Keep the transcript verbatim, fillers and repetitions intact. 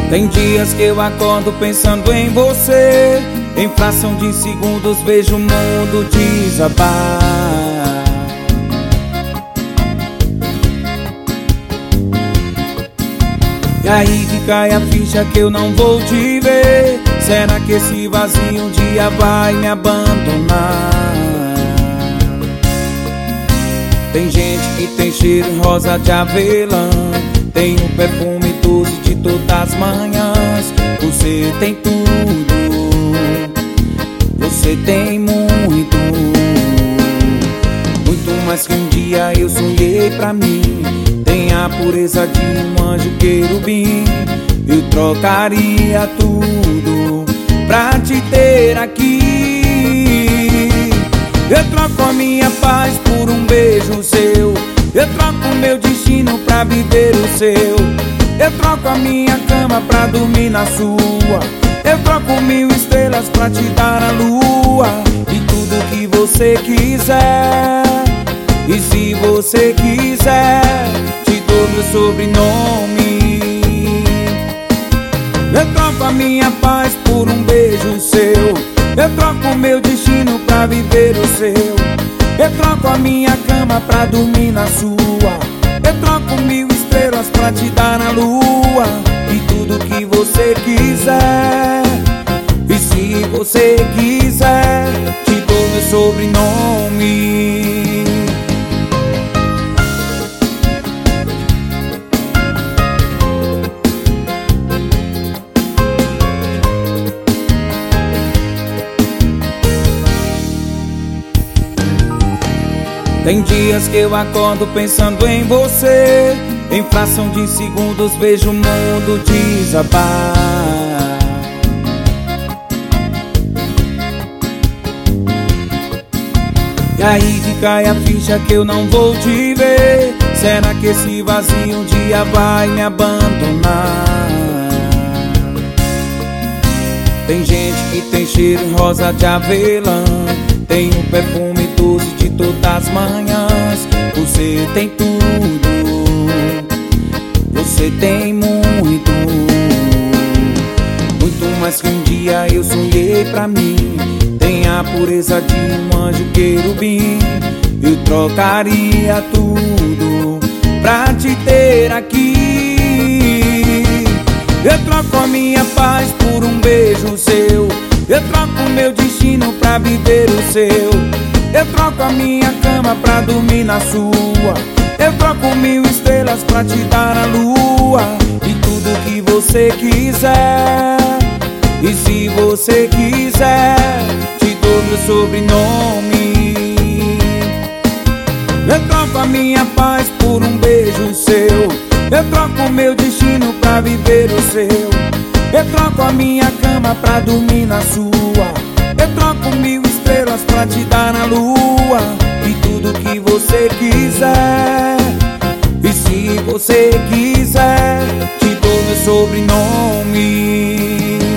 Tem dias que eu acordo pensando em você, em fração de segundos vejo o mundo desabar. E aí que cai a ficha que eu não vou te ver. Será que esse vazio um dia vai me abandonar? Tem gente que tem cheiro rosa de avelã, tem um perfume doce de todas as manhãs. Você tem tudo, você tem muito, muito mais que um dia eu sonhei pra mim. Tem a pureza de um anjo querubim. Eu trocaria tudo pra te ter aqui. Eu troco a minha paz por um beijo seu. Eu troco o meu destino pra viver o seu. Eu troco a minha cama pra dormir na sua. Eu troco mil estrelas pra te dar a lua. E tudo que você quiser. E se você quiser, te dou meu sobrenome. Eu troco a minha paz por um beijo seu. Eu troco o meu destino pra viver o seu. Eu troco a minha cama pra dormir na sua. Eu troco mil estrelas pra te dar a lua. E tudo que você quiser. E se você quiser, te dou meu sobrenome. Tem dias que eu acordo pensando em você, em fração de segundos vejo o mundo desabar. E aí que cai a ficha que eu não vou te ver. Será que esse vazio um dia vai me abandonar? Tem gente que tem cheiro rosa de avelã, tem um perfume doce de todas as manhãs. Você tem tudo, você tem muito, muito mais que um dia eu sonhei pra mim. Tem a pureza de um anjo querubim. Eu trocaria tudo pra te ter aqui. Eu troco a minha paz por um beijo seu. Eu troco o meu destino pra viver o seu. Eu troco a minha cama pra dormir na sua. Eu troco mil estrelas pra te dar a lua. E tudo que você quiser. E se você quiser, te dou meu sobrenome. Eu troco a minha paz por um beijo seu. Eu troco o meu destino pra viver o seu. Eu troco a minha cama pra dormir na sua. Eu troco mil estrelas pra te dar a lua. E tudo que você quiser. E se você quiser, te dou meu sobrenome.